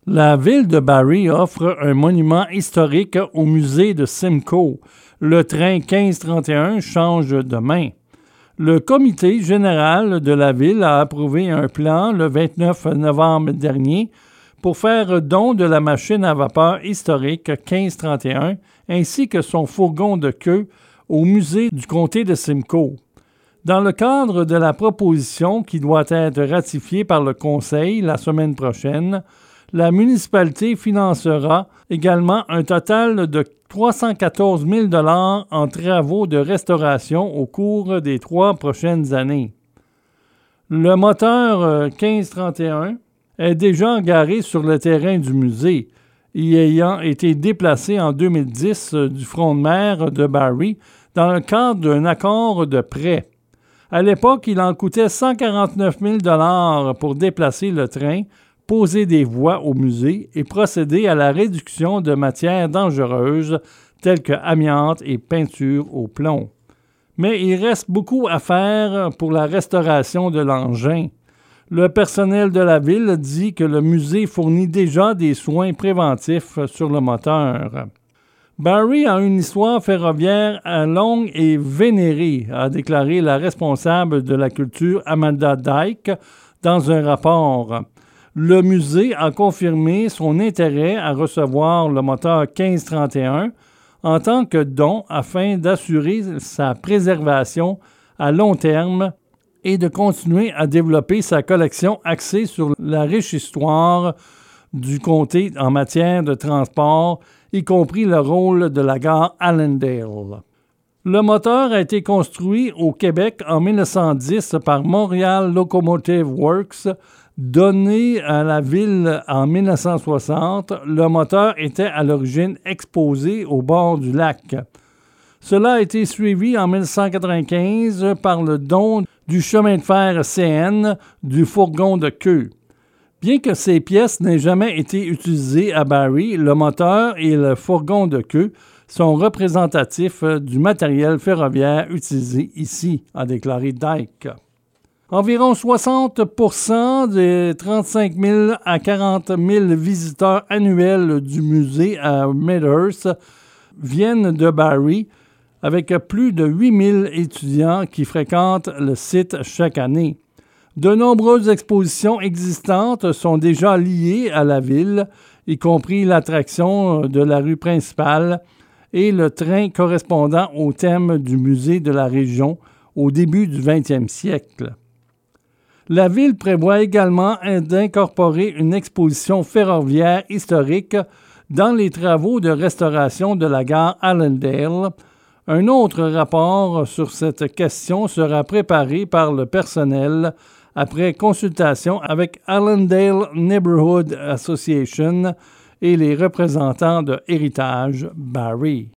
La ville de Barrie offre un monument historique au musée de Simcoe. Le train 1531 change de main. Le comité général de la ville a approuvé un plan le 29 novembre dernier pour faire don de la machine à vapeur historique 1531 ainsi que son fourgon de queue au musée du comté de Simcoe. Dans le cadre de la proposition qui doit être ratifiée par le Conseil la semaine prochaine, la municipalité financera également un total de 314 000 $ en travaux de restauration au cours des 3 prochaines années. Le moteur 1531 est déjà garé sur le terrain du musée, y ayant été déplacé en 2010 du front de mer de Barrie dans le cadre d'un accord de prêt. À l'époque, il en coûtait 149 000 $ pour déplacer le train, poser des voies au musée et procéder à la réduction de matières dangereuses telles que amiante et peinture au plomb. Mais il reste beaucoup à faire pour la restauration de l'engin. Le personnel de la ville dit que le musée fournit déjà des soins préventifs sur le moteur. Barrie a une histoire ferroviaire longue et vénérée, a déclaré la responsable de la culture Amanda Dyke dans un rapport. Le musée a confirmé son intérêt à recevoir le moteur 1531 en tant que don afin d'assurer sa préservation à long terme et de continuer à développer sa collection axée sur la riche histoire du comté en matière de transport, y compris le rôle de la gare Allendale. Le moteur a été construit au Québec en 1910 par Montreal Locomotive Works. Donné à la ville en 1960, le moteur était à l'origine exposé au bord du lac. Cela a été suivi en 1995 par le don du chemin de fer CN du fourgon de queue. Bien que ces pièces n'aient jamais été utilisées à Barrie, le moteur et le fourgon de queue sont représentatifs du matériel ferroviaire utilisé ici, a déclaré Dyke. Environ 60% des 35 000 à 40 000 visiteurs annuels du musée à Medhurst viennent de Barrie, avec plus de 8 000 étudiants qui fréquentent le site chaque année. De nombreuses expositions existantes sont déjà liées à la ville, y compris l'attraction de la rue principale et le train correspondant au thème du musée de la région au début du 20e siècle. La ville prévoit également d'incorporer une exposition ferroviaire historique dans les travaux de restauration de la gare Allendale. Un autre rapport sur cette question sera préparé par le personnel après consultation avec Allendale Neighborhood Association et les représentants de Héritage Barrie.